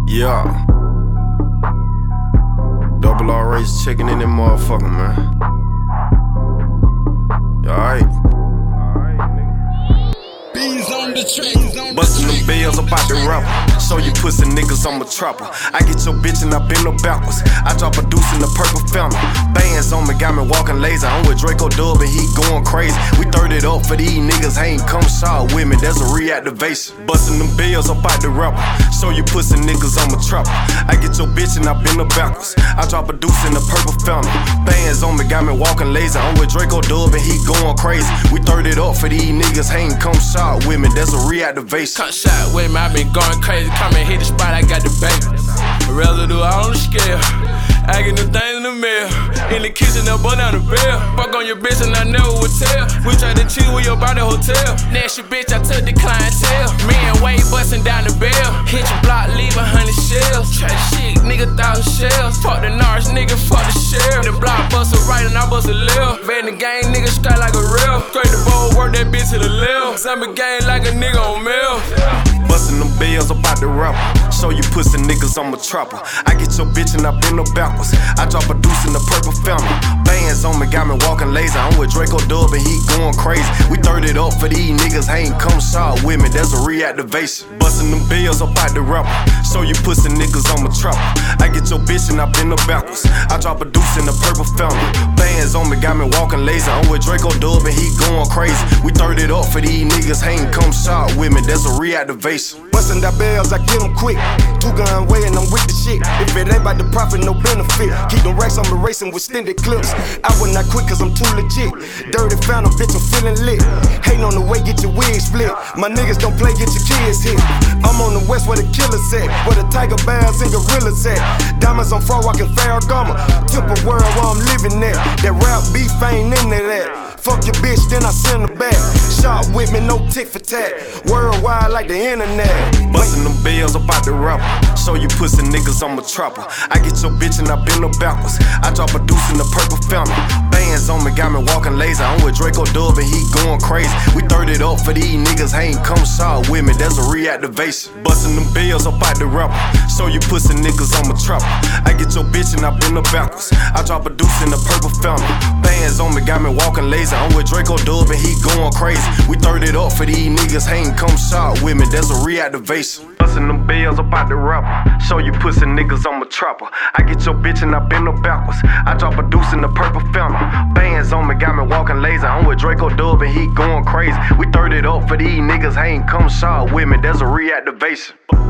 Yeah. Double R race checking in that motherfucker, man. Alright. Bustin' them bells about the rapper. Show you pussy niggas I'm a trapper. I get your bitch and I bend her backwards. I drop a deuce in the purple fountain. Bands on me, got me walking lazy. I'm with Draco Dub and he going crazy. We third it up for these niggas, ain't come shot with me. There's a reactivation. Bustin' them bells about the rapper. Show you pussy niggas I'm a trapper. I get your bitch and I bend her backwards. I drop a deuce in the purple fountain. Bands on me, got me walking lazy. I'm with Draco Dub and he going crazy. We third it up for these niggas, ain't come shot with me. There's a reactivation. Come shot with me, I been going crazy. Come and hit the spot, I got the baby. Residue all on the scale. I get them things in the mail. In the kitchen, they'll burn down the bell. Fuck on your bitch and I never would tell. We try to cheat with your body hotel. Nasty bitch, I took the clientele. Me and Wade bustin' down the bell. Hit your block, leave 100 shells. Try shit, nigga, 1,000 shells. Fuck the Norris, nigga, fuck the sheriff. The block bust a right and I bust a left. Bet the gang, nigga, straight like a real. Straight the bowl, work that bitch to the left. Zombie gang like a nigga on mail. Bustin' them bells about the rapper. Show you pussy niggas I'm a trapper. I get your bitch and I bend her backwards. I drop a deuce in the purple fountain. Bands on me, got me walking lazy. I'm with Draco Dub and he going crazy. We third it up for these niggas, ain't come shot with me. There's a reactivation. Bustin' them bells about the rapper. Show you pussy niggas I'm a trapper. I get your bitch and I bend her backwards. I drop a deuce in the purple fountain. Bands on me, got me walking lazy. I'm with Draco Dub and he going crazy. We third it up for these niggas, ain't come shot with me. There's a reactivation. Bustin' that bells, I get them quick. 2-gun way and I'm with the shit. If it ain't about the profit, no benefit. Keep them racks, I'm racing with extended clips. I will not quit cause I'm too legit. Dirty fountain, bitch, I'm feeling lit. Hating on the way, get your wig split. My niggas don't play, get your kids hit. I'm on the west where the killers at. Where the tiger bears and gorillas at. Diamonds on Far Rock and Ferragamo. Temple world where I'm living at. That rap beef ain't into that. Fuck your bitch, then I send her back. Shot with me, no tick for tat. Worldwide like the internet. Bustin' them bells about the rapper. Show you pussy niggas I'm a trapper. I get your bitch and I bend her backwards. I drop a deuce in the purple fountain. Bands on me, got me walking lazy. I'm with Draco Dub and he going crazy. We third it up for these niggas, ain't come shot with me. There's a reactivation. Bustin' them bells about the rapper. Show you pussy niggas I'm a trapper. I get your bitch and I bend her backwards. I drop a deuce in the purple fountain. Bands on me, got me walking lazy. I'm with Draco Dub and he going crazy. We third it up for these niggas, ain't come shot with me. There's a reactivation. Bustin' them bells about the rapper. Show you pussy niggas I'm a trapper. I get your bitch and I bend her backwards. I drop a deuce in the purple fountain. Bands on me, got me walking lazy. I'm with Draco Dub and he going crazy. We third it up for these niggas, ain't come shot with me. There's a reactivation.